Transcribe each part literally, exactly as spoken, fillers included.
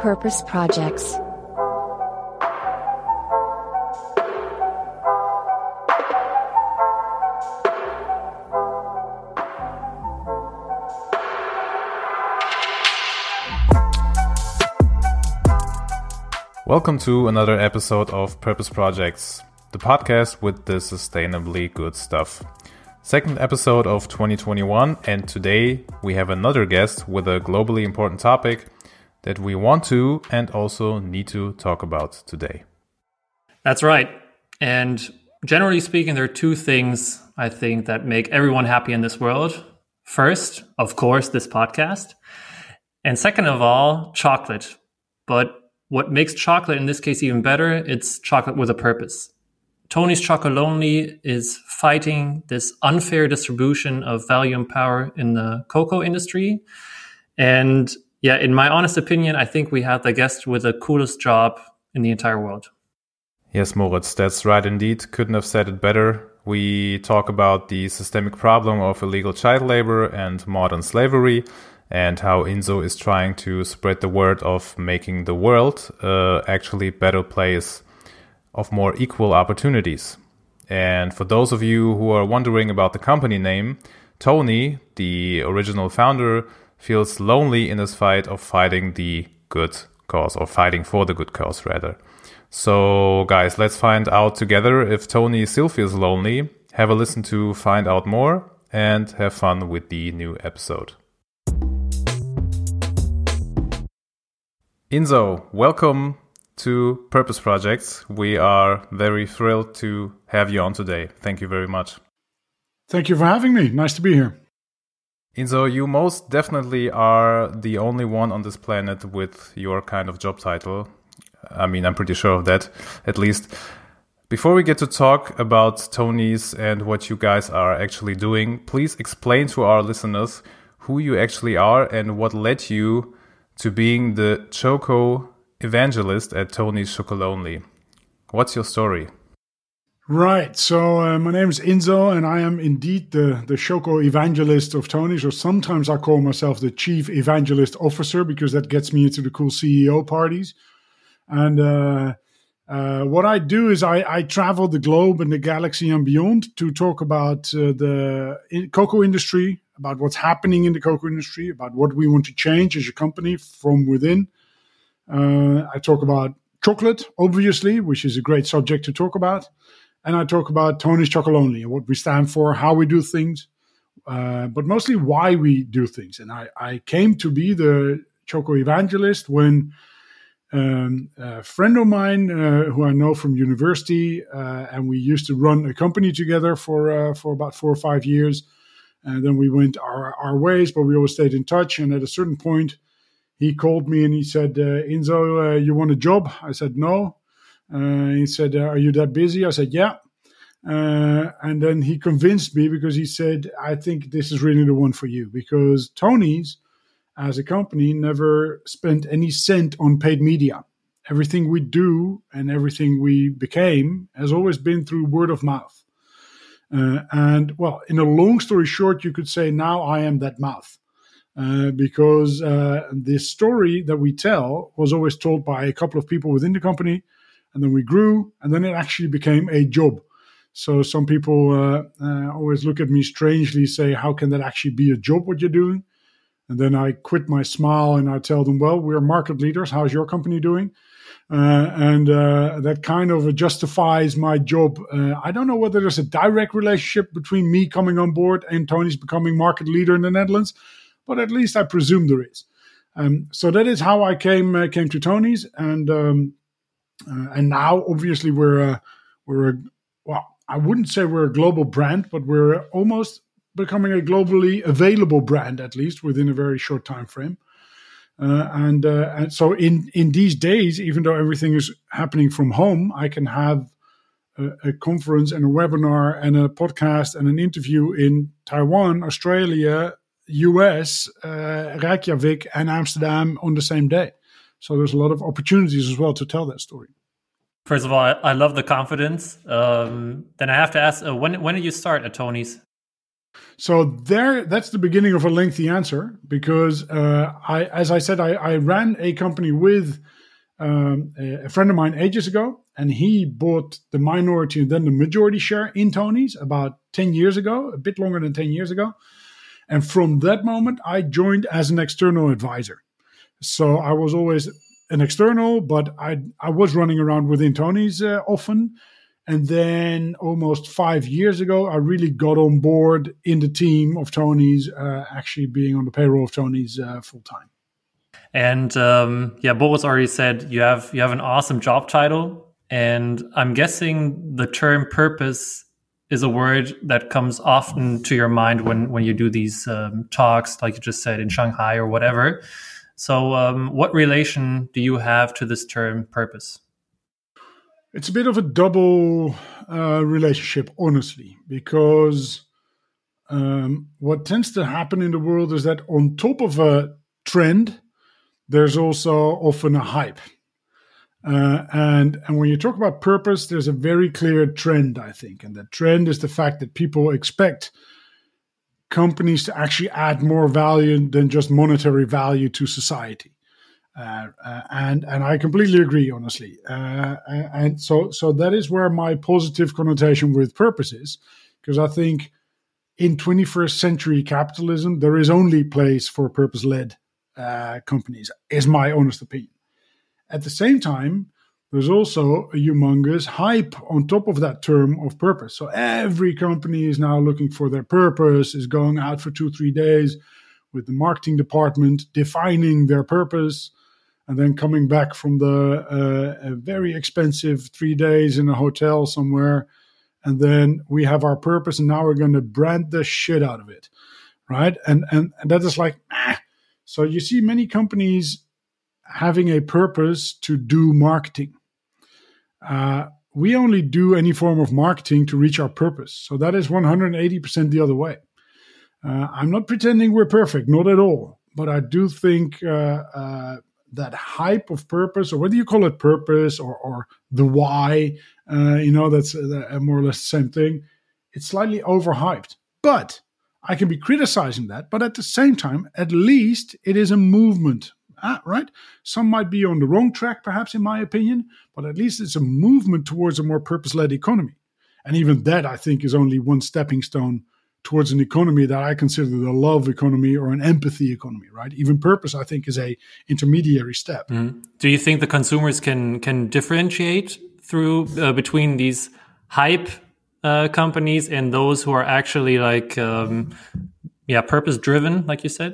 Purpose Projects. Welcome to another episode of Purpose Projects, the podcast with the sustainably good stuff. Second episode of twenty twenty-one, and today we have another guest with a globally important topic that we want to and also need to talk about today. That's right. And generally speaking, there are two things I think that make everyone happy in this world. First, of course, this podcast. And second of all, chocolate. But what makes chocolate in this case even better, it's chocolate with a purpose. Tony's Chocolonely is fighting this unfair distribution of value and power in the cocoa industry. And yeah, in my honest opinion, I think we have the guest with the coolest job in the entire world. Yes, Moritz, that's right indeed. Couldn't have said it better. We talk about the systemic problem of illegal child labor and modern slavery, and how Inzo is trying to spread the word of making the world uh, actually better place of more equal opportunities. And for those of you who are wondering about the company name, Tony, the original founder, feels lonely in his fight of fighting the good cause, or fighting for the good cause, rather. So, guys, let's find out together if Tony still feels lonely. Have a listen to find out more, and have fun with the new episode. Inzo, welcome to Purpose Projects. We are very thrilled to have you on today. Thank you very much. Thank you for having me. Nice to be here. Inzo, you most definitely are the only one on this planet with your kind of job title. I mean, I'm pretty sure of that, at least. Before we get to talk about Tony's and what you guys are actually doing, please explain to our listeners who you actually are and what led you to being the Choco evangelist at Tony's Chocolonely. What's your story? Right. So uh, my name is Inzo, and I am indeed the, the Choco evangelist of Tony's, or sometimes I call myself the chief evangelist officer because that gets me into the cool C E O parties. And uh, uh, what I do is I, I travel the globe and the galaxy and beyond to talk about uh, the in- cocoa industry, about what's happening in the cocoa industry, about what we want to change as a company from within. Uh, I talk about chocolate, obviously, which is a great subject to talk about. And I talk about Tony's Chocolonely and what we stand for, how we do things, uh, but mostly why we do things. And I, I came to be the Choco evangelist when um, a friend of mine, uh, who I know from university, uh, and we used to run a company together for uh, for about four or five years. And then we went our, our ways, but we always stayed in touch. And at a certain point, he called me and he said, uh, Inzo, uh, you want a job? I said, no. Uh, he said, uh, are you that busy? I said, yeah. Uh, and then he convinced me because he said, I think this is really the one for you. Because Tony's, as a company, never spent any cent on paid media. Everything we do and everything we became has always been through word of mouth. Uh, and, well, in a long story short, you could say now I am that mouth. Uh, because uh, this story that we tell was always told by a couple of people within the company. And then we grew, and then it actually became a job. So some people uh, uh, always look at me strangely, say, how can that actually be a job, what you're doing? And then I quit my smile and I tell them, well, we're market leaders. How's your company doing? Uh, and uh, that kind of justifies my job. Uh, I don't know whether there's a direct relationship between me coming on board and Tony's becoming market leader in the Netherlands, but at least I presume there is. Um, so that is how I came uh, came to Tony's, and um, uh, and now obviously we're a, we're a, well, I wouldn't say we're a global brand, but we're almost becoming a globally available brand, at least within a very short time frame. Uh, and, uh, and so in, in these days, even though everything is happening from home, I can have a, a conference and a webinar and a podcast and an interview in Taiwan, Australia, U S, uh, Reykjavik, and Amsterdam on the same day. So there's a lot of opportunities as well to tell that story. First of all, I, I love the confidence. Um, then I have to ask, uh, when when did you start at Tony's? So there, that's the beginning of a lengthy answer because, uh, I, as I said, I, I ran a company with um, a, a friend of mine ages ago, and he bought the minority and then the majority share in Tony's about ten years ago, a bit longer than ten years ago. And from that moment, I joined as an external advisor. So I was always an external, but I I was running around within Tony's uh, often. And then almost five years ago, I really got on board in the team of Tony's, uh, actually being on the payroll of Tony's uh, full time. And um, yeah, Boris already said you have you have an awesome job title, and I'm guessing the term purpose is a word that comes often to your mind when when you do these um, talks, like you just said in Shanghai or whatever. So, um, what relation do you have to this term purpose? It's a bit of a double uh, relationship, honestly, because um, what tends to happen in the world is that on top of a trend, there's also often a hype. Uh, and, and when you talk about purpose, there's a very clear trend, I think. And the trend is the fact that people expect companies to actually add more value than just monetary value to society. Uh, uh, and and I completely agree, honestly. Uh, and so so that is where my positive connotation with purpose is, because I think in twenty-first century capitalism, there is only place for purpose-led uh, companies, is my honest opinion. At the same time, there's also a humongous hype on top of that term of purpose. So every company is now looking for their purpose, is going out for two, three days with the marketing department, defining their purpose, and then coming back from the uh, a very expensive three days in a hotel somewhere. And then we have our purpose, and now we're going to brand the shit out of it, right? And and, and that is like, ah. So you see many companies having a purpose to do marketing. Uh, we only do any form of marketing to reach our purpose. So that is one hundred eighty percent the other way. Uh, I'm not pretending we're perfect, not at all. But I do think uh, uh, that hype of purpose, or whether you call it purpose or, or the why, uh, you know, that's uh, more or less the same thing. It's slightly overhyped. But I can be criticizing that. But at the same time, at least it is a movement. Ah, right? Some might be on the wrong track, perhaps, in my opinion, but at least it's a movement towards a more purpose-led economy. And even that, I think, is only one stepping stone towards an economy that I consider the love economy or an empathy economy, right? Even purpose, I think, is a intermediary step. Mm-hmm. Do you think the consumers can can differentiate through uh, between these hype uh, companies and those who are actually like, um, yeah, purpose-driven, like you said?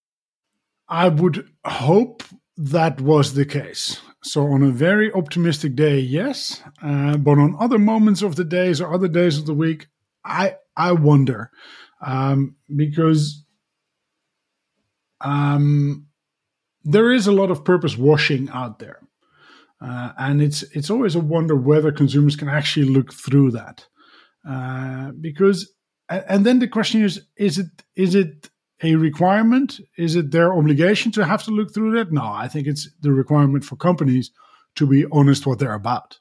I would hope that was the case. So on a very optimistic day, yes. Uh, but on other moments of the days or other days of the week, I I wonder. Um, because um, there is a lot of purpose washing out there. Uh, and it's it's always a wonder whether consumers can actually look through that. Uh, because, and then the question is, is it is it... a requirement? Is it their obligation to have to look through that? No, I think it's the requirement for companies to be honest what they're about.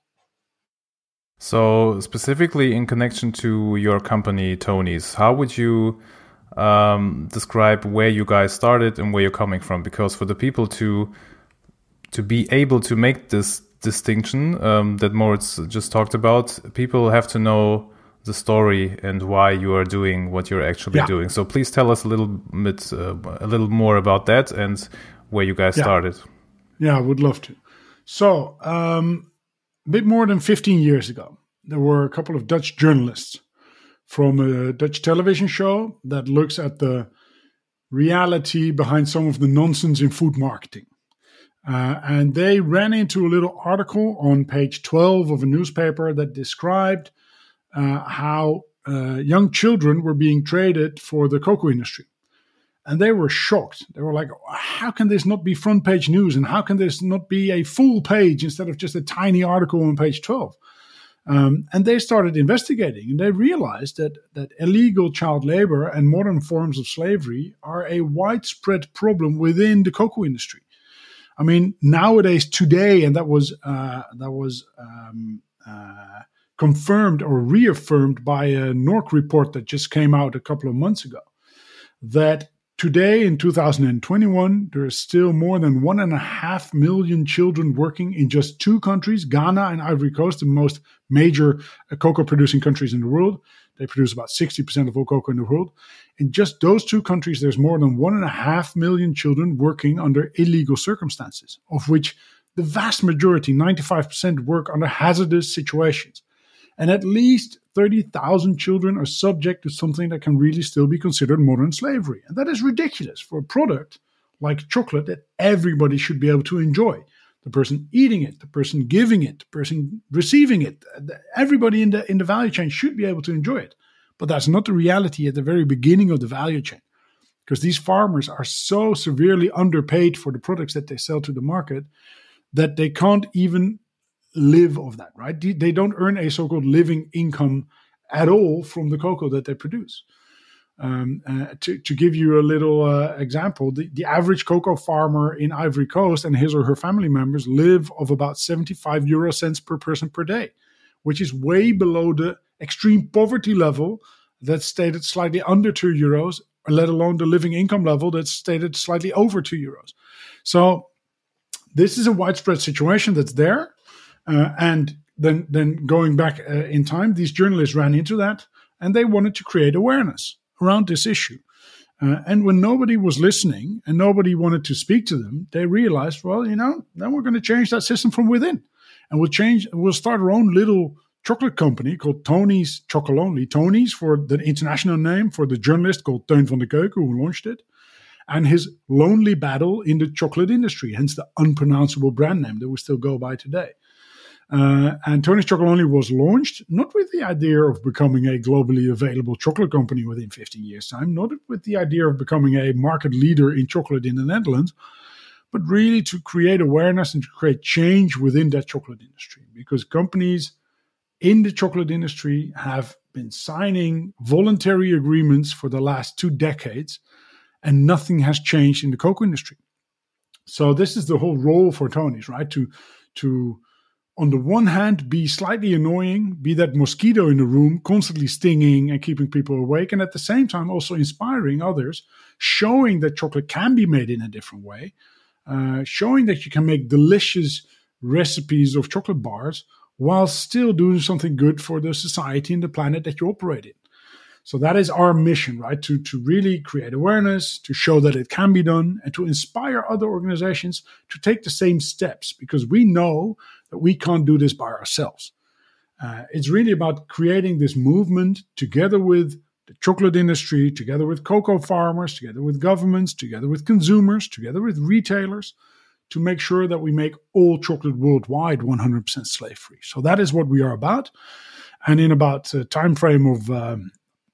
So specifically in connection to your company, Tony's, how would you um, describe where you guys started and where you're coming from? Because for the people to to be able to make this distinction um, that Moritz just talked about, people have to know the story and why you are doing what you're actually yeah. doing. So please tell us a little bit, uh, a little more about that and where you guys yeah. started. Yeah, I would love to. So um, a bit more than fifteen years ago, there were a couple of Dutch journalists from a Dutch television show that looks at the reality behind some of the nonsense in food marketing. Uh, and they ran into a little article on page twelve of a newspaper that described Uh, how uh, young children were being traded for the cocoa industry. And they were shocked. They were like, how can this not be front page news? And how can this not be a full page instead of just a tiny article on page twelve? Um, and they started investigating, and they realized that, that illegal child labor and modern forms of slavery are a widespread problem within the cocoa industry. I mean, nowadays, today, and that was, uh, that was um, uh, confirmed or reaffirmed by a N O R C report that just came out a couple of months ago, that today in two thousand twenty-one, there is still more than one and a half million children working in just two countries, Ghana and Ivory Coast, the most major cocoa producing countries in the world. They produce about sixty percent of all cocoa in the world. In just those two countries, there's more than one and a half million children working under illegal circumstances, of which the vast majority, ninety-five percent, work under hazardous situations. And at least thirty thousand children are subject to something that can really still be considered modern slavery. And that is ridiculous for a product like chocolate that everybody should be able to enjoy. The person eating it, the person giving it, the person receiving it, everybody in the in the value chain should be able to enjoy it. But that's not the reality at the very beginning of the value chain, because these farmers are so severely underpaid for the products that they sell to the market that they can't even live off that, right? They don't earn a so-called living income at all from the cocoa that they produce. Um, uh, to, to give you a little uh, example, the, the average cocoa farmer in Ivory Coast and his or her family members live of about seventy-five euro cents per person per day, which is way below the extreme poverty level that's stated slightly under two euros, let alone the living income level that's stated slightly over two euros. So this is a widespread situation that's there. Uh, and then, then going back uh, in time, these journalists ran into that and they wanted to create awareness around this issue. Uh, and when nobody was listening and nobody wanted to speak to them, they realized, well, you know, then we're going to change that system from within. And we'll change, we'll start our own little chocolate company called Tony's Chocolonely. Tony's for the international name for the journalist called Teun van de Keuken who launched it. And his lonely battle in the chocolate industry, hence the unpronounceable brand name that we still go by today. Uh, and Tony's Chocolonely was launched not with the idea of becoming a globally available chocolate company within fifteen years' time, not with the idea of becoming a market leader in chocolate in the Netherlands, but really to create awareness and to create change within that chocolate industry. Because companies in the chocolate industry have been signing voluntary agreements for the last two decades, and nothing has changed in the cocoa industry. So this is the whole role for Tony's, right? To, to on the one hand, be slightly annoying, be that mosquito in the room, constantly stinging and keeping people awake, and at the same time also inspiring others, showing that chocolate can be made in a different way, uh, showing that you can make delicious recipes of chocolate bars while still doing something good for the society and the planet that you operate in. So that is our mission, right? To, to really create awareness, to show that it can be done, and to inspire other organizations to take the same steps, because we know that we can't do this by ourselves. Uh, it's really about creating this movement together with the chocolate industry, together with cocoa farmers, together with governments, together with consumers, together with retailers, to make sure that we make all chocolate worldwide one hundred percent slave-free. So that is what we are about. And in about a time frame of, um,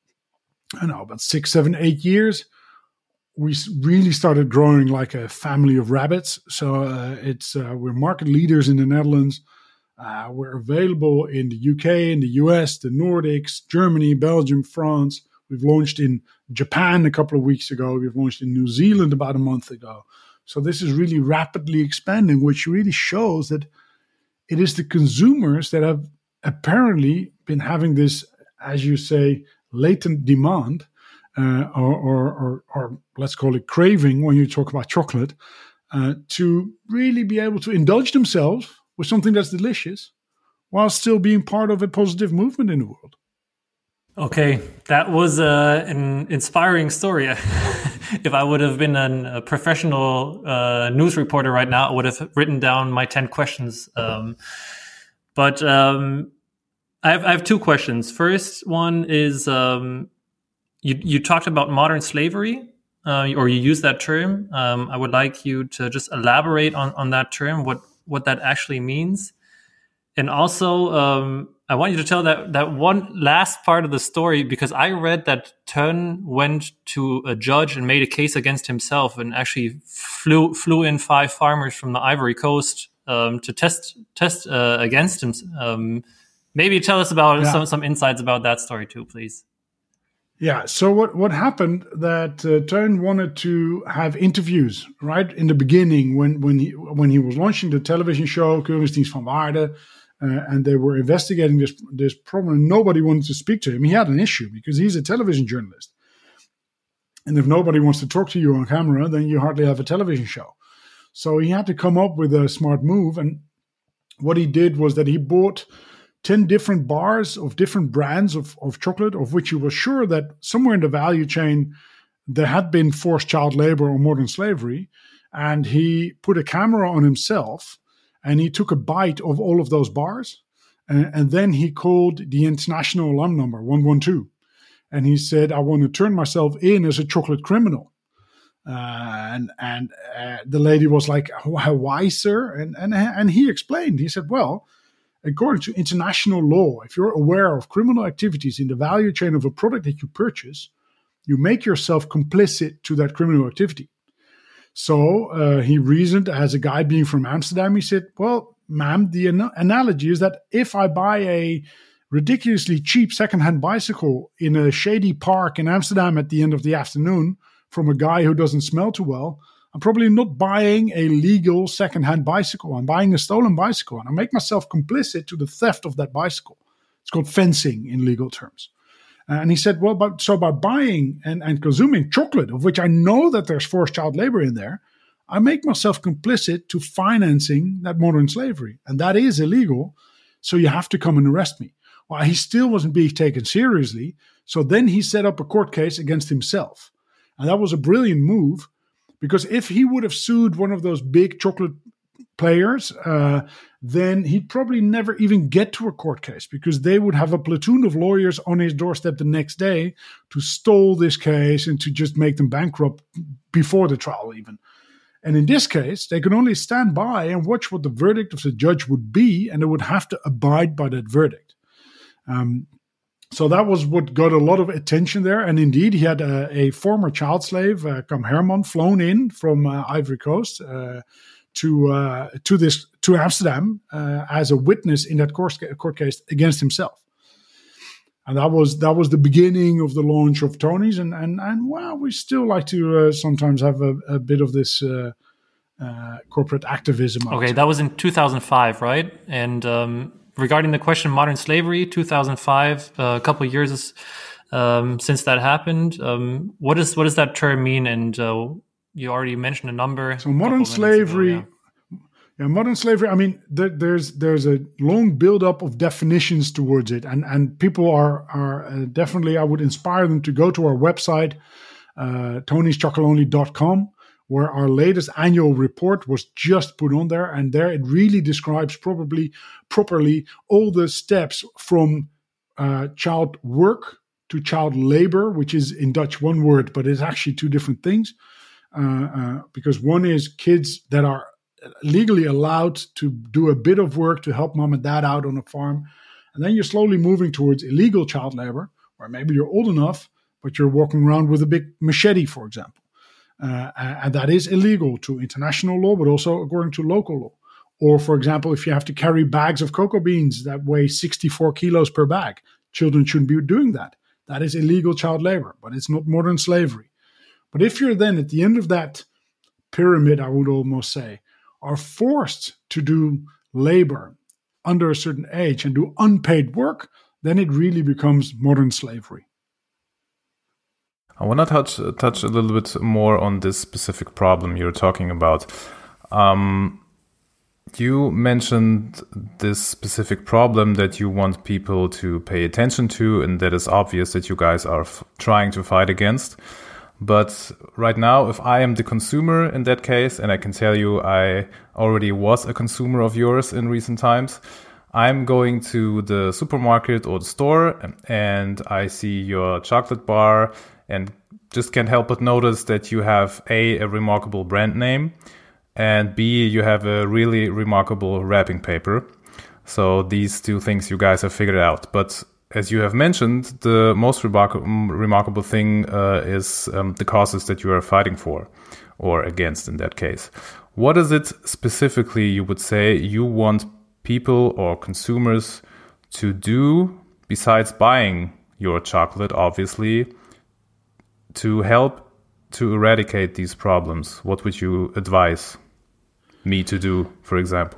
I don't know, about six, seven, eight years, we really started growing like a family of rabbits. So uh, it's uh, we're market leaders in the Netherlands. Uh, we're available in the U K, in the U S, the Nordics, Germany, Belgium, France. We've launched in Japan a couple of weeks ago. We've launched in New Zealand about a month ago. So this is really rapidly expanding, which really shows that it is the consumers that have apparently been having this, as you say, latent demand, uh, or, or, or, or let's call it craving when you talk about chocolate, uh, to really be able to indulge themselves with something that's delicious while still being part of a positive movement in the world. Okay, that was uh, an inspiring story. If I would have been an, a professional uh, news reporter right now, I would have written down my ten questions. Um, but um, I, have, I have two questions. First one is, um, you, you talked about modern slavery, uh, or you used that term. Um, I would like you to just elaborate on, on that term, what, what that actually means. And also, um, I want you to tell that, that one last part of the story, because I read that Teun went to a judge and made a case against himself and actually flew flew in five farmers from the Ivory Coast um, to test test uh, against him. Um, maybe tell us about yeah. some some insights about that story too, please. Yeah. So what what happened that uh, Teun wanted to have interviews right in the beginning when when he when he was launching the television show Keuringsdienst van Waarde. uh, and they were investigating this this problem. Nobody wanted to speak to him. He had an issue because he's a television journalist. And if nobody wants to talk to you on camera, then you hardly have a television show. So he had to come up with a smart move. And what he did was that he bought ten different bars of different brands of, of chocolate, of which he was sure that somewhere in the value chain there had been forced child labor or modern slavery. And he put a camera on himself and he took a bite of all of those bars. And, and then he called the international alarm number, one one two. And he said, I want to turn myself in as a chocolate criminal. Uh, and and uh, the lady was like, why, sir? And, and, and he explained, he said, well, according to international law, if you're aware of criminal activities in the value chain of a product that you purchase, you make yourself complicit to that criminal activity. So uh, he reasoned, as a guy being from Amsterdam, he said, well, ma'am, the an- analogy is that if I buy a ridiculously cheap secondhand bicycle in a shady park in Amsterdam at the end of the afternoon from a guy who doesn't smell too well, I'm probably not buying a legal secondhand bicycle. I'm buying a stolen bicycle, and I make myself complicit to the theft of that bicycle. It's called fencing in legal terms. And he said, well, but so by buying and, and consuming chocolate, of which I know that there's forced child labor in there, I make myself complicit to financing that modern slavery. And that is illegal. So you have to come and arrest me. Well, he still wasn't being taken seriously. So then he set up a court case against himself. And that was a brilliant move, because if he would have sued one of those big chocolate players, uh, then he'd probably never even get to a court case, because they would have a platoon of lawyers on his doorstep the next day to stall this case and to just make them bankrupt before the trial even. And in this case, they could only stand by and watch what the verdict of the judge would be, and they would have to abide by that verdict. Um, so that was what got a lot of attention there. And indeed, he had a, a former child slave, uh, Kam Herman, flown in from uh, Ivory Coast uh, to uh, to this to Amsterdam uh, as a witness in that court, court case against himself. And that was that was the beginning of the launch of Tony's. And and and well, we still like to uh, sometimes have a, a bit of this uh, uh, corporate activism. Okay, that was in two thousand five, right? And um, regarding the question of modern slavery, two thousand five, uh, a couple of years um, since that happened. Um, what is what does that term mean? And uh, you already mentioned a number. So modern slavery. Ago, yeah. yeah, modern slavery. I mean, there, there's there's a long build-up of definitions towards it, and and people are are uh, definitely. I would inspire them to go to our website, uh, tonys chocolate only dot com, where our latest annual report was just put on there, and there it really describes probably properly all the steps from uh, child work to child labor, which is in Dutch one word, but it's actually two different things. Uh, uh, because one is kids that are legally allowed to do a bit of work to help mom and dad out on a farm. And then you're slowly moving towards illegal child labor, where maybe you're old enough, but you're walking around with a big machete, for example. Uh, and that is illegal to international law, but also according to local law. Or, for example, if you have to carry bags of cocoa beans that weigh sixty-four kilos per bag, children shouldn't be doing that. That is illegal child labor, but it's not modern slavery. But if you're then at the end of that pyramid, I would almost say, are forced to do labor under a certain age and do unpaid work, then it really becomes modern slavery. I want to touch touch a little bit more on this specific problem you're talking about. Um, you mentioned this specific problem that you want people to pay attention to, and that is obvious that you guys are f- trying to fight against. But right now, if I am the consumer in that case, and I can tell you I already was a consumer of yours in recent times, I'm going to the supermarket or the store and I see your chocolate bar and just can't help but notice that you have A, a remarkable brand name, and B, you have a really remarkable wrapping paper. So these two things you guys have figured out. But as you have mentioned, the most remark- remarkable thing uh, is um, the causes that you are fighting for, or against in that case. What is it specifically you would say you want people or consumers to do, besides buying your chocolate, obviously, to help to eradicate these problems? What would you advise me to do, for example?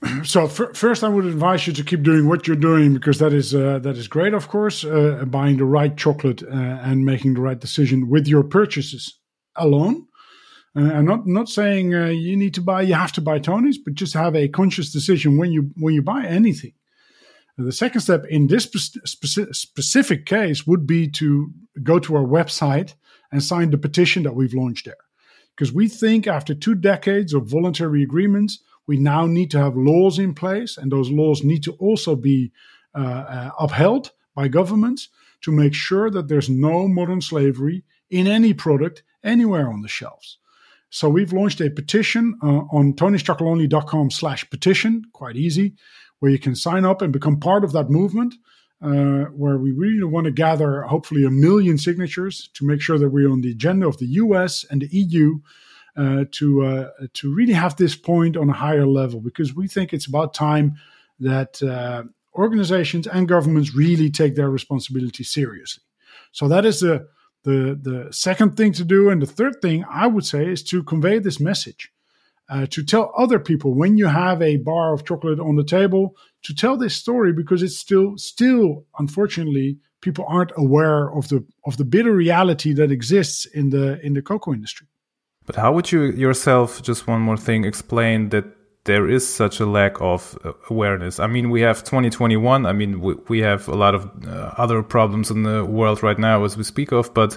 so f- first, I would advise you to keep doing what you're doing, because that is uh, that is great, of course. Uh, buying the right chocolate uh, and making the right decision with your purchases alone. Uh, I'm not not saying uh, you need to buy, you have to buy Tony's, but just have a conscious decision when you when you buy anything. And the second step in this spe- speci- specific case would be to go to our website and sign the petition that we've launched there. Because we think after two decades of voluntary agreements, we now need to have laws in place, and those laws need to also be uh, uh, upheld by governments to make sure that there's no modern slavery in any product anywhere on the shelves. So we've launched a petition uh, on tonyschocolonely.com slash petition, quite easy, where you can sign up and become part of that movement, uh, where we really want to gather hopefully a million signatures to make sure that we're on the agenda of the U S and the E U uh, to uh, to really have this point on a higher level, because we think it's about time that uh, organizations and governments really take their responsibility seriously. So that is the The, the second thing to do. And the third thing I would say is to convey this message, uh, to tell other people when you have a bar of chocolate on the table, to tell this story, because it's still, still, unfortunately, people aren't aware of the of the bitter reality that exists in the in the cocoa industry. But how would you yourself, just one more thing, explain that there is such a lack of awareness? I mean, we have twenty twenty-one. I mean, we, we have a lot of uh, other problems in the world right now as we speak of. But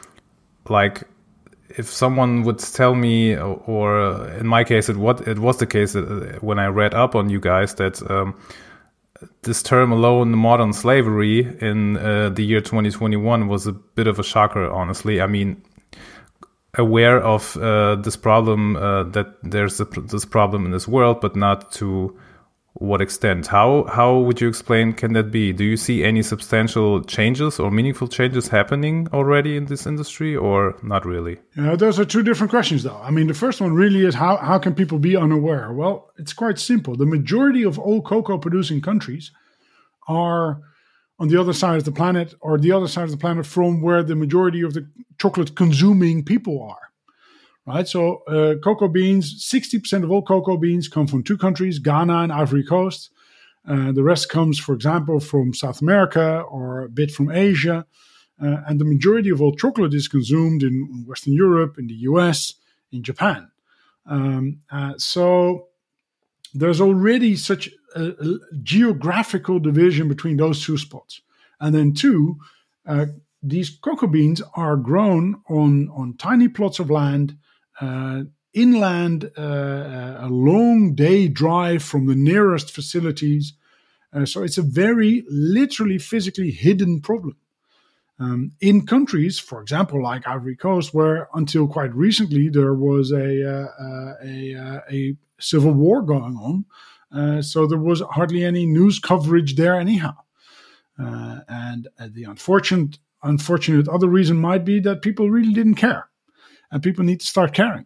like, if someone would tell me, or, or in my case, it what it was the case that, when I read up on you guys, that um, this term alone, modern slavery, in uh, the year twenty twenty-one was a bit of a shocker, honestly. I mean, aware of uh, this problem, uh, that there's a, this problem in this world, but not to what extent. How how would you explain, can that be? Do you see any substantial changes or meaningful changes happening already in this industry, or not really? Yeah, those are two different questions, though. I mean, the first one really is how, how can people be unaware? Well, it's quite simple. The majority of all cocoa producing countries are on the other side of the planet, or the other side of the planet from where the majority of the chocolate consuming people are, right? So uh, cocoa beans, sixty percent of all cocoa beans come from two countries, Ghana and Ivory Coast. Uh, the rest comes, for example, from South America or a bit from Asia. Uh, and the majority of all chocolate is consumed in Western Europe, in the U S, in Japan. Um, uh, so there's already such a, a geographical division between those two spots. And then two, uh, these cocoa beans are grown on, on tiny plots of land, uh, inland, uh, a long day drive from the nearest facilities. Uh, so it's a very literally physically hidden problem. Um, in countries, for example, like Ivory Coast, where until quite recently there was a uh, a, a, a civil war going on, uh, so there was hardly any news coverage there anyhow. Uh, and uh, the unfortunate unfortunate other reason might be that people really didn't care, and people need to start caring.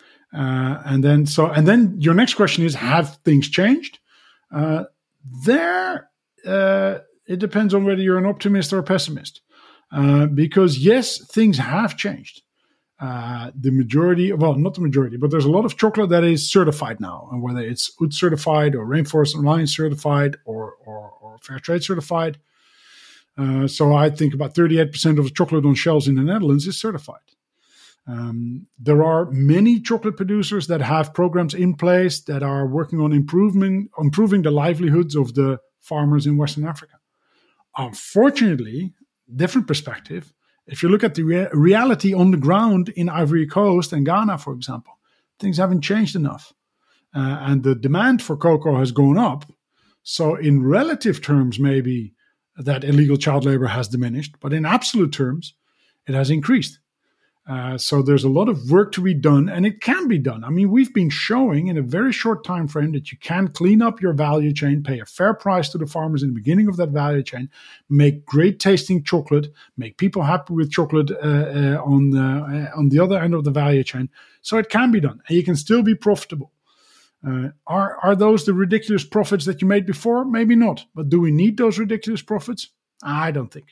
Uh, and then so and then your next question is, have things changed? Uh, there, uh, it depends on whether you're an optimist or a pessimist. Uh, because yes, things have changed. Uh, the majority, well, not the majority, but there's a lot of chocolate that is certified now, and whether it's U T certified or Rainforest Alliance certified or or, or Fair Trade certified. Uh, so I think about thirty-eight percent of the chocolate on shelves in the Netherlands is certified. Um, there are many chocolate producers that have programs in place that are working on improving improving the livelihoods of the farmers in Western Africa. Unfortunately, different perspective. If you look at the rea- reality on the ground in Ivory Coast and Ghana, for example, things haven't changed enough. Uh, and the demand for cocoa has gone up. So in relative terms, maybe that illegal child labor has diminished, but in absolute terms, it has increased. Uh, so there's a lot of work to be done, and it can be done. I mean, we've been showing in a very short time frame that you can clean up your value chain, pay a fair price to the farmers in the beginning of that value chain, make great tasting chocolate, make people happy with chocolate uh, uh, on the uh, on the other end of the value chain. So it can be done, and you can still be profitable. Uh, are are those the ridiculous profits that you made before? Maybe not. But do we need those ridiculous profits? I don't think.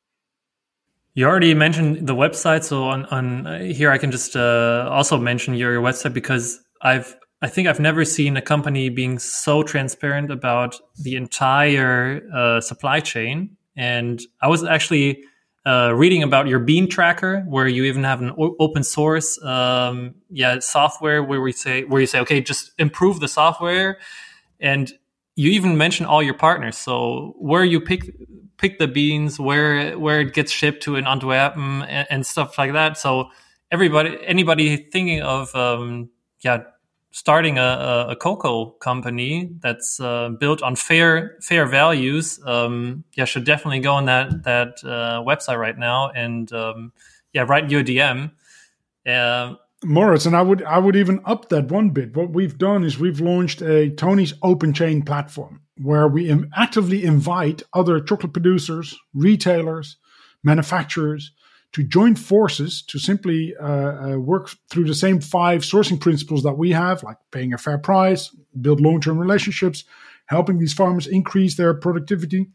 You already mentioned the website, so on, on uh, here I can just uh, also mention your, your website, because I've I think I've never seen a company being so transparent about the entire uh, supply chain. And I was actually uh, reading about your Bean Tracker, where you even have an o- open source, um, yeah, software where we say where you say, okay, just improve the software, and you even mention all your partners. So where you pick pick the beans, where where it gets shipped to in Antwerpen, and, and stuff like that. So everybody, anybody thinking of um, yeah. starting a, a cocoa company that's uh, built on fair fair values, um, yeah, should definitely go on that that uh, website right now and um, yeah, write you a D M. Uh, Moritz, and I would I would even up that one bit. What we've done is we've launched a Tony's Open Chain platform where we im- actively invite other chocolate producers, retailers, manufacturers to join forces to simply uh, uh, work through the same five sourcing principles that we have, like paying a fair price, build long-term relationships, helping these farmers increase their productivity,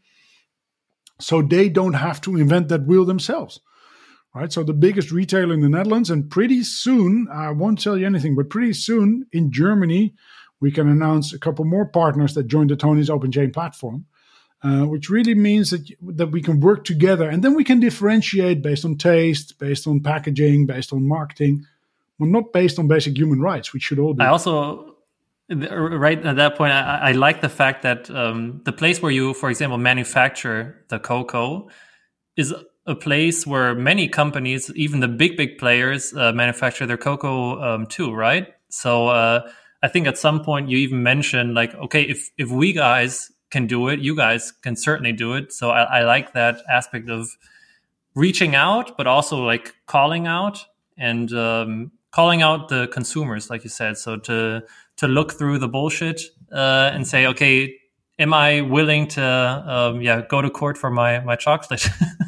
so they don't have to invent that wheel themselves, right? So the biggest retailer in the Netherlands, and pretty soon, I won't tell you anything, but pretty soon in Germany, we can announce a couple more partners that joined the Tony's Open Chain platform. Uh, which really means that that we can work together, and then we can differentiate based on taste, based on packaging, based on marketing, but not based on basic human rights, which should all do. I also, right at that point, I, I like the fact that um, the place where you, for example, manufacture the cocoa is a place where many companies, even the big, big players, uh, manufacture their cocoa um, too, right? So uh, I think at some point you even mentioned, like, okay, if if we guys can do it, you guys can certainly do it. So I, I like that aspect of reaching out, but also like calling out and um, calling out the consumers, like you said. So to to look through the bullshit uh, and say, okay, am I willing to um, yeah go to court for my my chocolate?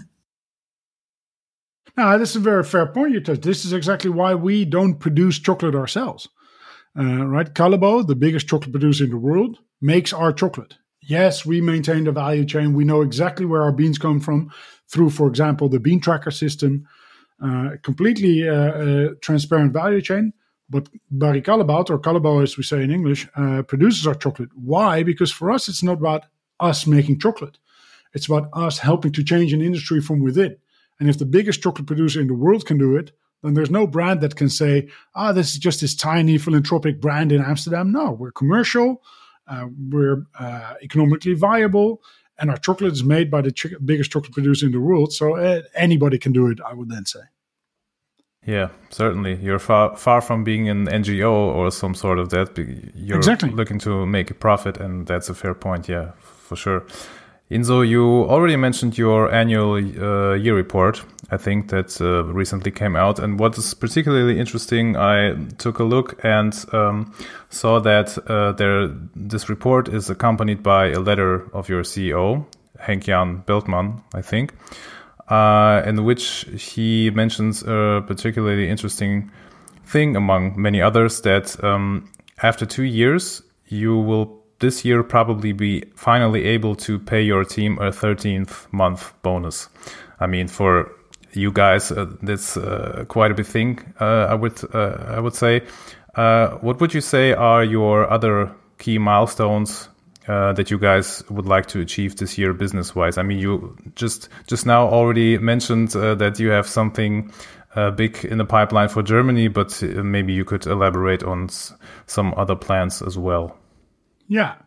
Now, this is a very fair point you touched. This is exactly why we don't produce chocolate ourselves, uh, right? Callebaut, the biggest chocolate producer in the world, makes our chocolate. Yes, we maintain the value chain. We know exactly where our beans come from through, for example, the Bean Tracker system, uh, completely uh, uh, transparent value chain. But Barry Callebaut, or Callebaut as we say in English, uh, produces our chocolate. Why? Because for us, it's not about us making chocolate. It's about us helping to change an industry from within. And if the biggest chocolate producer in the world can do it, then there's no brand that can say, ah, oh, this is just this tiny philanthropic brand in Amsterdam. No, we're commercial. Uh, we're uh, economically viable, and our chocolate is made by the ch- biggest chocolate producer in the world. So uh, anybody can do it, I would then say. Yeah, certainly. You're far far from being an N G O or some sort of that. You're exactly. looking to make a profit, and that's a fair point. Yeah, for sure. Inzo, you already mentioned your annual uh, year report. I think that uh, recently came out. And what is particularly interesting, I took a look and um, saw that uh, there this report is accompanied by a letter of your C E O, Henk-Jan Beltman, I think, uh, in which he mentions a particularly interesting thing among many others, that um, after two years, you will this year probably be finally able to pay your team a thirteenth month bonus. I mean, for you guys, uh, that's uh, quite a big thing, uh, I would uh, I would say. Uh, what would you say are your other key milestones uh, that you guys would like to achieve this year business-wise? I mean, you just just now already mentioned uh, that you have something uh, big in the pipeline for Germany, but uh, maybe you could elaborate on s- some other plans as well. Yeah.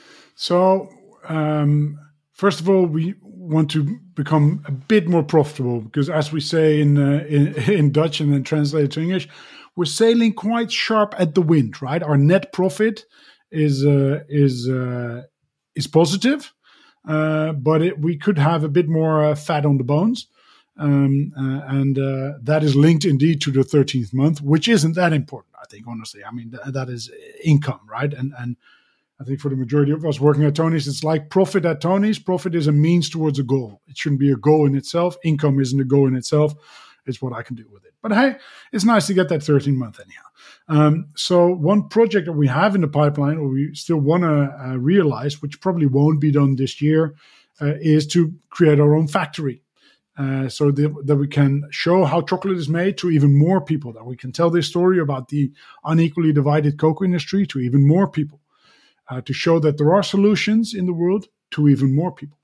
So, um, first of all, we want to become a bit more profitable because, as we say in, uh, in in Dutch and then translated to English, we're sailing quite sharp at the wind, right? Our net profit is uh, is uh, is positive, uh, but it, we could have a bit more uh, fat on the bones, um, uh, and uh, that is linked indeed to the thirteenth month, which isn't that important, I think. Honestly, I mean th- that is income, right? And and I think for the majority of us working at Tony's, it's like profit at Tony's. Profit is a means towards a goal. It shouldn't be a goal in itself. Income isn't a goal in itself. It's what I can do with it. But hey, it's nice to get that thirteen month anyhow. Um, so one project that we have in the pipeline, or we still want to uh, realize, which probably won't be done this year, uh, is to create our own factory. uh, so that, that we can show how chocolate is made to even more people, that we can tell this story about the unequally divided cocoa industry to even more people, uh, to show that there are solutions in the world to even more people.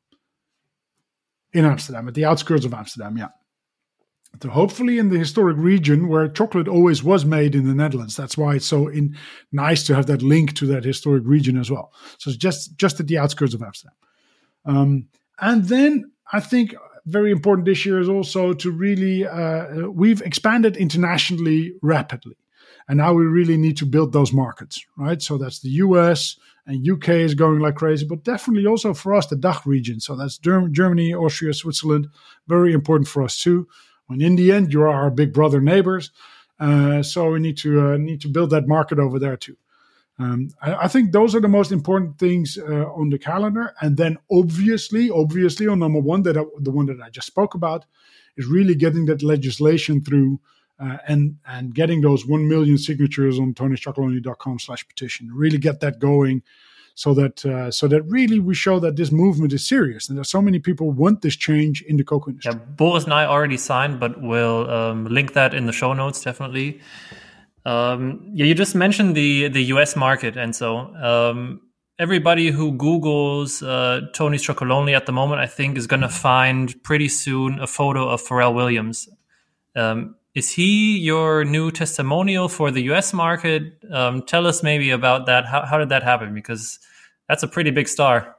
In Amsterdam, at the outskirts of Amsterdam, yeah. So hopefully in the historic region where chocolate always was made in the Netherlands. That's why it's so in, nice to have that link to that historic region as well. So it's just, just at the outskirts of Amsterdam. Um, and then I think very important this year is also to really, uh, we've expanded internationally rapidly. And now we really need to build those markets, right? So that's the U S and U K is going like crazy, but definitely also for us, the D A C H region. So that's Germany, Austria, Switzerland, very important for us too. And in the end, you are our big brother neighbors. Uh, so we need to uh, need to build that market over there too. Um, I, I think those are the most important things uh, on the calendar. And then obviously, obviously on number one, that I, the one that I just spoke about, is really getting that legislation through uh, and and getting those one million signatures on tonyschocolonely.com slash petition. Really get that going. So that uh, so that really we show that this movement is serious and that so many people want this change in the cocoa industry. Yeah, Boris and I already signed, but we'll um, link that in the show notes, definitely. Um, yeah, you just mentioned the, the U S market. And so um, everybody who Googles uh, Tony's Chocolonely at the moment, I think, is going to find pretty soon a photo of Pharrell Williams. Um, is he your new testimonial for the U S market? Um, tell us maybe about that. How, how did that happen? Because that's a pretty big star.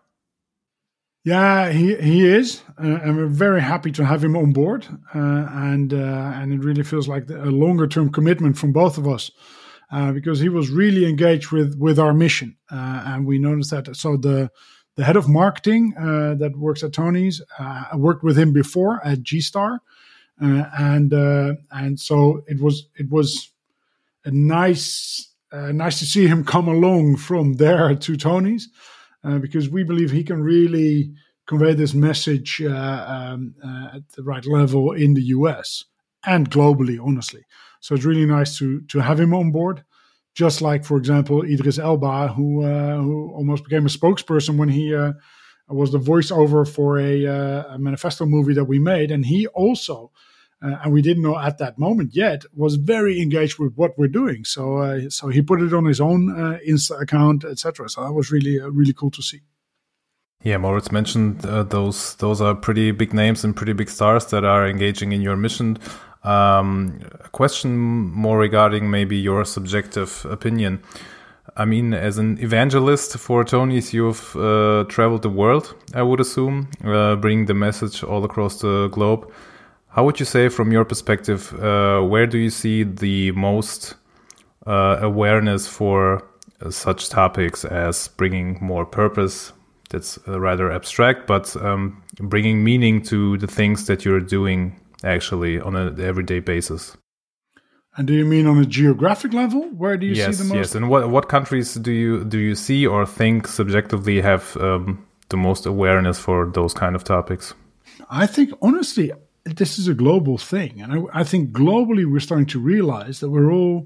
Yeah, he he is, uh, and we're very happy to have him on board. Uh, and uh, and it really feels like a longer term commitment from both of us, uh, because he was really engaged with with our mission, uh, and we noticed that. So the the head of marketing uh, that works at Tony's, uh, I worked with him before at G-Star, uh, and uh, and so it was it was a nice uh, nice to see him come along from there to Tony's. Uh, because we believe he can really convey this message uh, um, uh, at the right level in the U S and globally, honestly. So it's really nice to to have him on board. Just like, for example, Idris Elba, who uh, who almost became a spokesperson when he uh, was the voiceover for a, uh, a manifesto movie that we made, and he also. Uh, and we didn't know at that moment yet, was very engaged with what we're doing. So uh, so he put it on his own uh, Insta account, et cetera. So that was really, uh, really cool to see. Yeah, Moritz mentioned uh, those those are pretty big names and pretty big stars that are engaging in your mission. Um, a question more regarding maybe your subjective opinion. I mean, as an evangelist for Tony's, you've uh, traveled the world, I would assume, uh, bringing the message all across the globe. How would you say, from your perspective, uh, where do you see the most uh, awareness for uh, such topics as bringing more purpose? That's uh, rather abstract, but um, bringing meaning to the things that you're doing actually on an everyday basis. And do you mean on a geographic level? Where do you yes, see the most? Yes, and what what countries do you do you see or think subjectively have um, the most awareness for those kind of topics? I think, honestly, this is a global thing. And I, I think globally we're starting to realize that we're all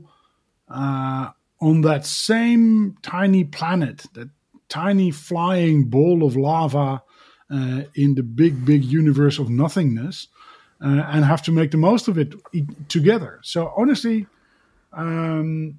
uh, on that same tiny planet, that tiny flying ball of lava uh, in the big, big universe of nothingness, uh, and have to make the most of it together. So honestly, um,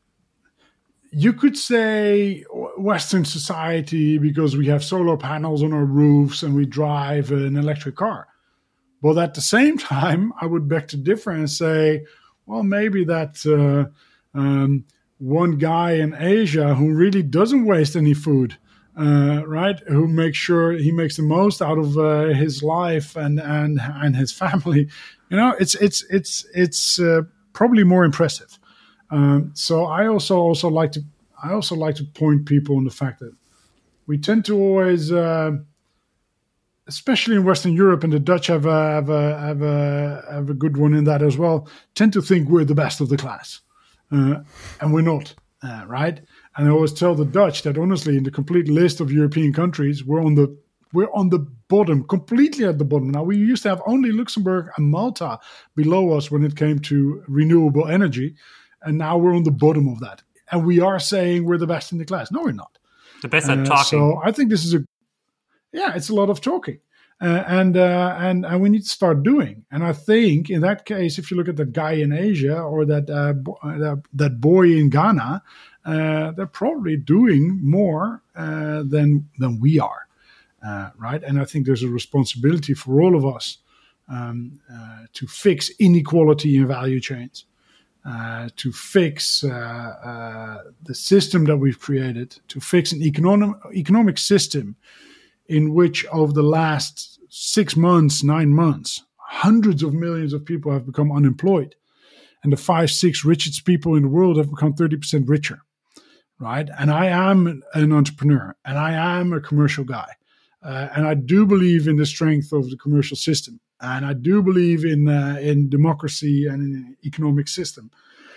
you could say Western society because we have solar panels on our roofs and we drive an electric car. But at the same time, I would beg to differ and say, well, maybe that uh, um, one guy in Asia who really doesn't waste any food, uh, right? Who makes sure he makes the most out of uh, his life and and and his family. You know, it's it's it's it's uh, probably more impressive. Um, so I also also like to I also like to point people on the fact that we tend to always. Uh, especially in Western Europe, and the Dutch have a, have a, have a, have a good one in that as well, tend to think we're the best of the class. Uh, and we're not, uh, right? And I always tell the Dutch that, honestly, in the complete list of European countries, we're on the we're on the bottom, completely at the bottom. Now, we used to have only Luxembourg and Malta below us when it came to renewable energy, and now we're on the bottom of that. And we are saying we're the best in the class. No, we're not. The best at uh, talking. So I think this is a Yeah, it's a lot of talking. uh, and uh, and and we need to start doing. And I think in that case, if you look at that guy in Asia or that uh, bo- that, that boy in Ghana, uh, they're probably doing more uh, than than we are, uh, right? And I think there's a responsibility for all of us um, uh, to fix inequality in value chains. Uh, to fix uh, uh, the system that we've created, to fix an economic economic system in which over the last six months, nine months, hundreds of millions of people have become unemployed. And the five, six richest people in the world have become thirty percent richer, right? And I am an entrepreneur and I am a commercial guy. Uh, and I do believe in the strength of the commercial system. And I do believe in uh, in democracy and in an economic system.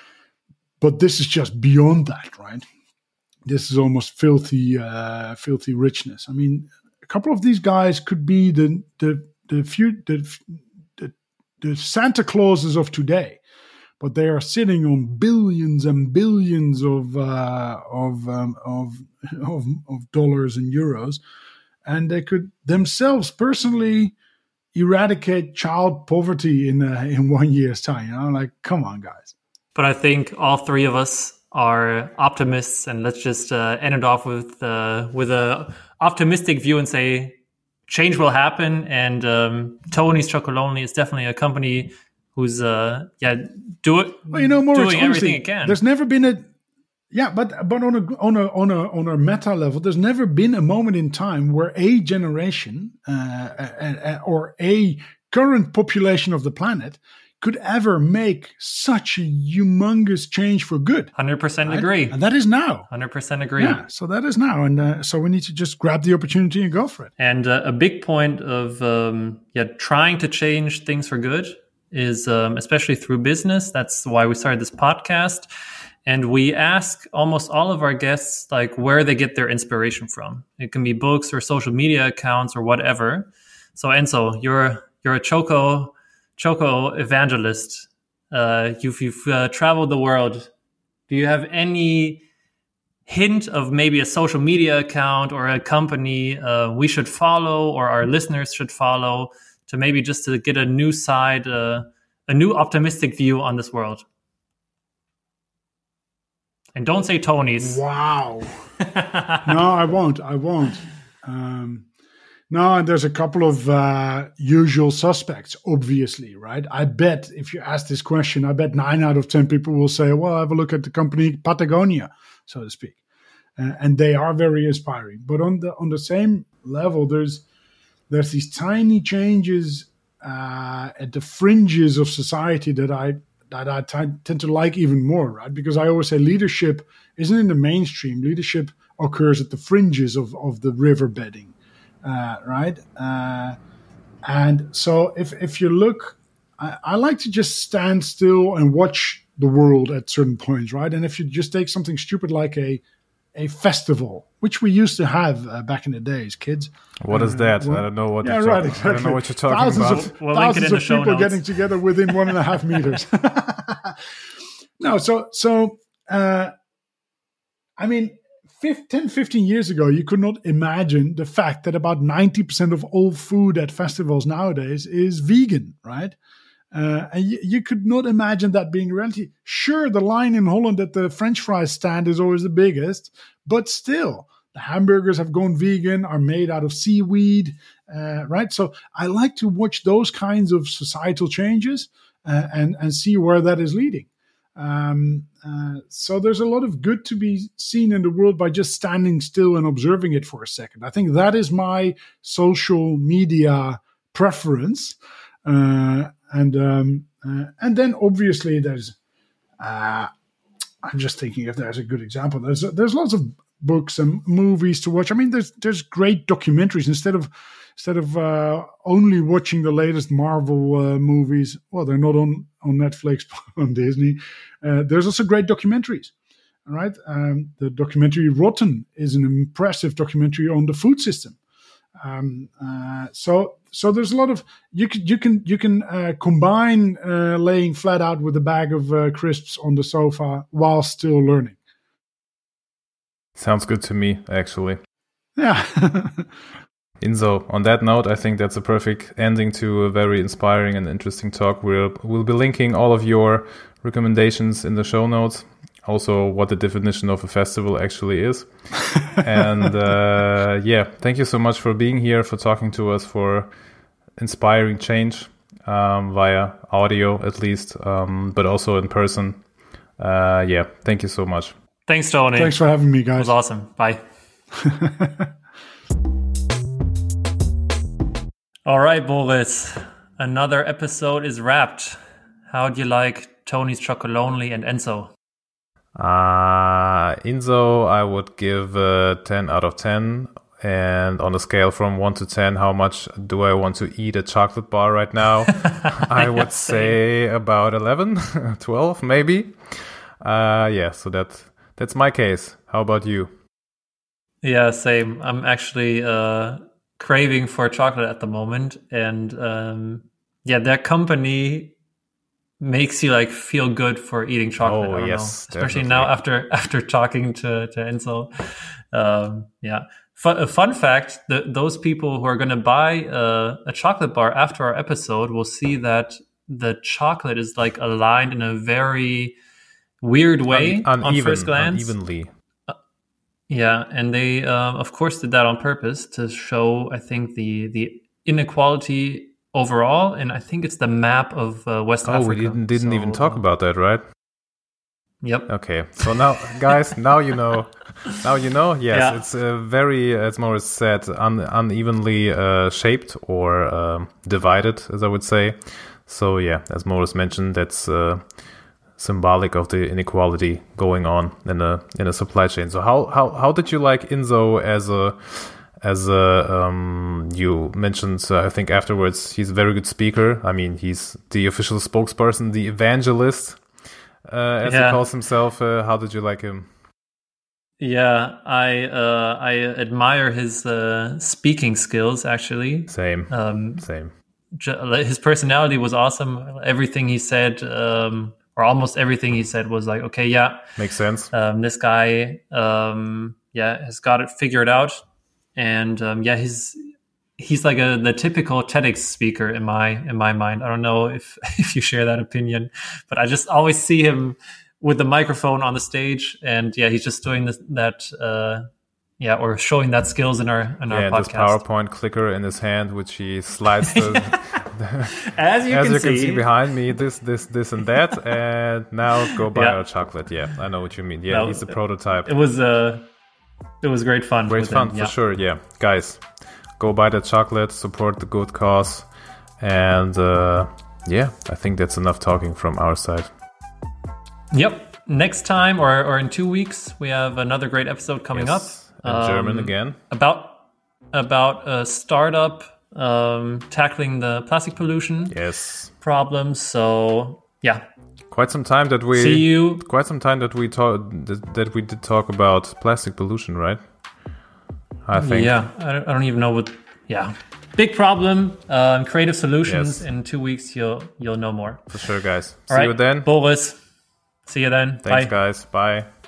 But this is just beyond that, right? This is almost filthy, uh, filthy richness. I mean, a couple of these guys could be the the the few the, the, the Santa Clauses of today, but they are sitting on billions and billions of uh, of, um, of of of dollars and euros, and they could themselves personally eradicate child poverty in uh, in one year's time. You know, like, come on, guys. But I think all three of us are optimists, and let's just uh, end it off with uh, with a optimistic view and say change will happen. And um, Tony's Chocolonely is definitely a company who's uh, yeah do it well, you know, Moritz, doing honestly, everything it can. There's never been a yeah, but but on a on a on a on a meta level, there's never been a moment in time where a generation uh, or a current population of the planet could ever make such a humongous change for good. one hundred percent right? agree. And that is now. one hundred percent agree. Yeah, so that is now. And uh, so we need to just grab the opportunity and go for it. And uh, a big point of um, yeah trying to change things for good is um, especially through business. That's why we started this podcast. And we ask almost all of our guests like where they get their inspiration from. It can be books or social media accounts or whatever. So Enzo, you're you're a Choco Choco evangelist. Uh, you've you've uh, traveled the world. Do you have any hint of maybe a social media account or a company uh, we should follow or our listeners should follow to maybe just to get a new side, uh, a new optimistic view on this world? And don't say Tony's. Wow. No, I won't. I won't. Um, no, and there's a couple of uh, usual suspects, obviously, right? I bet if you ask this question, I bet nine out of ten people will say, well, have a look at the company Patagonia, so to speak. Uh, and they are very inspiring. But on the on the same level, there's there's these tiny changes uh, at the fringes of society that I that I t- tend to like even more, right? Because I always say leadership isn't in the mainstream. Leadership occurs at the fringes of, of the river bedding, uh, right? Uh, and so if, if you look, I, I like to just stand still and watch the world at certain points, right? And if you just take something stupid like a a festival, which we used to have uh, back in the days, kids. What uh, is that? well, I don't know what yeah, you're right, talking, exactly. I don't know what you're talking thousands about. Of, We'll link it thousands in the of show people notes. getting together within one and a half meters. No, so so uh, I mean, ten, fifteen years ago, you could not imagine the fact that about ninety percent of all food at festivals nowadays is vegan, right? Uh, and you, you could not imagine that being reality. Sure, the line in Holland at the French fries stand is always the biggest, but still, the hamburgers have gone vegan, are made out of seaweed, uh, right? So I like to watch those kinds of societal changes uh, and, and see where that is leading. Um, uh, so there's a lot of good to be seen in the world by just standing still and observing it for a second. I think that is my social media preference. Uh, and um, uh, and then obviously there's, uh, I'm just thinking if there's a good example. There's there's lots of books and movies to watch. I mean, there's there's great documentaries instead of instead of uh, only watching the latest Marvel uh, movies. Well, they're not on on Netflix, but on Disney. Uh, there's also great documentaries. All right, um, the documentary Rotten is an impressive documentary on the food system. Um, uh, so so there's a lot of you can you can you can uh, combine uh, laying flat out with a bag of uh, crisps on the sofa while still learning. Sounds good to me, actually. Yeah. Inzo, on that note, I think that's a perfect ending to a very inspiring and interesting talk. We'll, we'll be linking all of your recommendations in the show notes. Also, what the definition of a festival actually is. And uh, yeah, thank you so much for being here, for talking to us, for inspiring change um, via audio at least, um, but also in person. Uh, yeah, thank you so much. Thanks, Tony. Thanks for having me, guys. It was awesome. Bye. All right, Boris. Another episode is wrapped. How'd you like Tony's Chocolonely and Enzo? Uh, Inzo, I would give uh, ten out of ten. And on a scale from one to ten, how much do I want to eat a chocolate bar right now? I would say about eleven, twelve maybe. Uh, yeah, so that, that's my case. How about you? Yeah, same. I'm actually uh, craving for chocolate at the moment. And um, yeah, their company makes you like feel good for eating chocolate. Oh, I don't yes, know. Especially definitely. now after after talking to, to Enzo. Um, yeah. Fun, a fun fact, the, those people who are going to buy uh, a chocolate bar after our episode will see that the chocolate is like aligned in a very weird way Un- on uneven, first glance. Unevenly. Uh, yeah, and they, um, of course, did that on purpose to show, I think, the the inequality overall, and I think it's the map of uh, West oh, Africa. we didn't didn't So, even talk uh, about that, right? Yep. Okay, so now, guys, now you know. Now you know. Yes, Yeah. it's uh, very, as Morris said, un- unevenly uh, shaped or um, divided, as I would say. So yeah, as Morris mentioned, that's uh, symbolic of the inequality going on in a in a supply chain. So how how how did you like Inzo as a as a um, you mentioned? Uh, I think afterwards he's a very good speaker. I mean, he's the official spokesperson, the evangelist. Uh, as Yeah. he calls himself. Uh, how did you like him? Yeah, I uh, I admire his uh, speaking skills. Actually, Same, um, same. j- his personality was awesome. Everything he said, um, or almost everything he said, was like, okay, yeah, Makes sense. um, this guy, um, yeah, has got it figured out, and um, yeah, he's he's like a the typical TEDx speaker in my in my mind. I don't know if if you share that opinion, but I just always see him with the microphone on the stage, and yeah, he's just doing this, that, uh, yeah, or showing that skills in our in our Yeah, and this podcast. PowerPoint clicker in his hand, which he slides the, As you, as can, you see, can see behind me, this, this, this, and that, and now go buy Yeah. our chocolate. Yeah, I know what you mean. Yeah, No, he's the prototype. it was uh, it was great fun. Great with fun him, for yeah. sure. Yeah, guys, go buy the chocolate, support the good cause, and uh, yeah, I think that's enough talking from our side. Yep. Next time, or or in two weeks, we have another great episode coming Yes, up. in German Um, again. about about a startup um, tackling the plastic pollution Yes, problems. So yeah, quite some time that we see you. quite some time that we talk that, that we did talk about plastic pollution, right? I think. Yeah, I don't, I don't even know what. Yeah, big problem. Um, creative solutions. Yes. In two weeks, you'll you'll know more. For sure, guys. All See right, you then. Boris. See you then. Thanks, Bye. guys. Bye.